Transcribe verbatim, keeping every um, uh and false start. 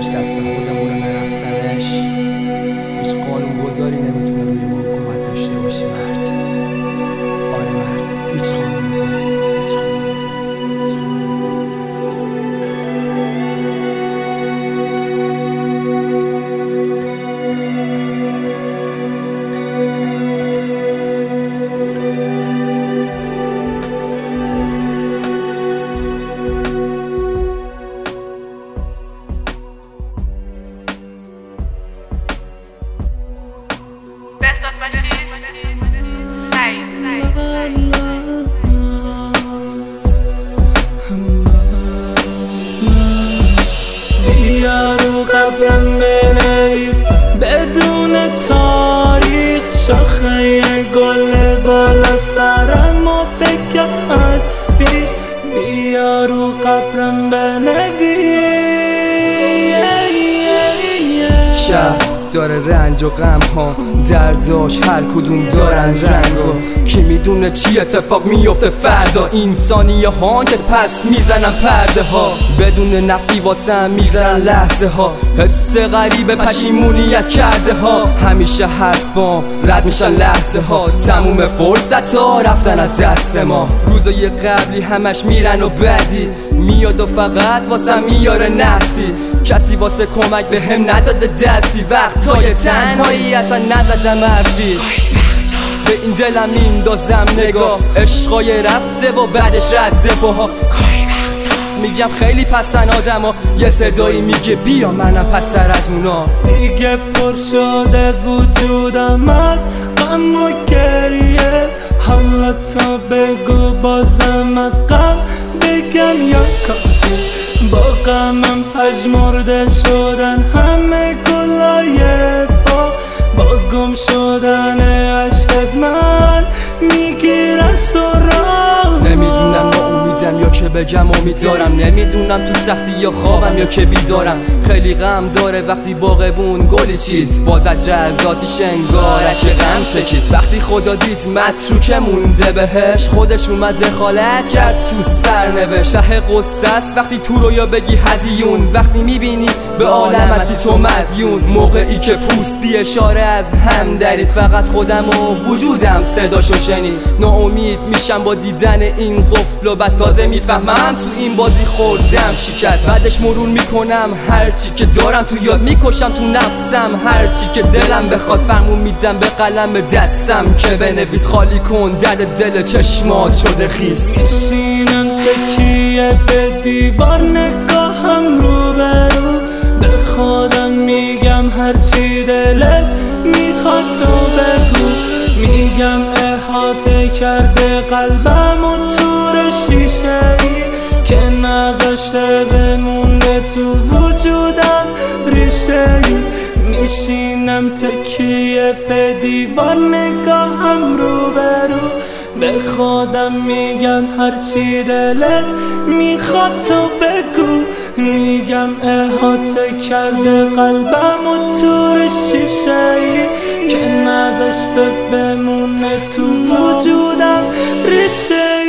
گذاشت دست خودمون رو نرفتنش، هیچ قانون گذاری نمیتونه روی ما حکومت داشته باشه مرد. آره مرد، هیچ قانون گذاری، هیچ قانون گذاری، هیچ قانون بیا رو قبرم بنویس بدون تاریخ، شاخه گل بالا سرم و بکن از بیخ. بیا رو قبرم بنویس. شهر داره رنج و غم ها، درداش هر کدوم دارن رنگا. کی میدونه چی اتفاق میفته فردا؟ انسانیه ها که پس میزنن پرده ها، بدون نفی واسه هم میگذرن لحظه ها. حس غریب پشیمونی از کرده ها، همیشه هست با رد میشن لحظه ها. تموم فرصت ها رفتن از دست ما، روزای قبلی همش میرن و بعدی میاد و فقط واسه میاره نحسی. کسی واسه کمک به هم نداده دستی، وقتای تنهایی اصلا نزدم حرفی. به این دلم میندازم نگاه، عشقای رفته و بعدش رد پاها. میگم خیلی پسن آدم ها، یه صدایی میگه بیا منم پستر از اونا. دیگه پر شده وجودم از غم و گریه، حالا تا بگو بازم از غم بگم یا کافی. با غمم پژمرده شدن همه گلای با، با گم شدن عشقت من میگیرن سراغ. نمیدونم ناامیدم یا که بگم امید دارم، نمیدونم تو سختی یا خوابم یا که بیدارم. خیلی غم داره وقتی باغبون گلی چید، باز از جزاتیش انگارش غم چکید. وقتی خدا دید متروکه مونده بهش، خودش اومد دخالت کرد تو سرنوشت. ته قصه است وقتی تو رویا بگی هزیون، وقتی میبینی به عالم هستی تو مدیون. موقعی که پوست بی اشاره از هم درید، فقط خودم و وجودم صداشو شنید. ناامید میشم با دیدن این قفل و بس، تازه میفهمم تو این بازی خوردم شکست. بعدش مرور میکنم هرچی که دارم تو یاد، میکشم تو نفسم هرچی که دلم بخواد. فرمون میدم به قلم دستم که بنویس، خالی کن درد دل چشمات شده خیس. میشینم تکیه به دیوار، نگاهم رو به رو، به خودم میگم هرچی دلت میخواد تو بگو. میگم احاطه کرده قلبم و تور شیشه ای، که نوشته بمونه تو وجودم ریشه ای. میشینم تکیه به دیوار، نگاهم رو به رو، به خودم میگم هرچی دلت میخواد تو بگو. میگم احاطه کرده قلبم و تور شیشه ای، که نوشته بمونه تو وجودم ریشه ای.